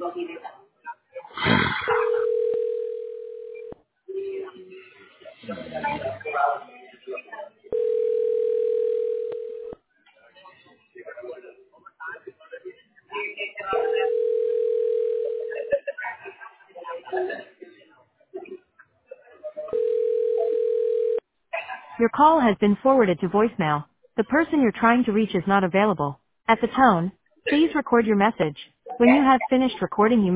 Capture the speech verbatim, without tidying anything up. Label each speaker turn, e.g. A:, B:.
A: Your call has been forwarded to voicemail. The person you're trying to reach is not available. At the tone, please record your message. When you have finished recording, you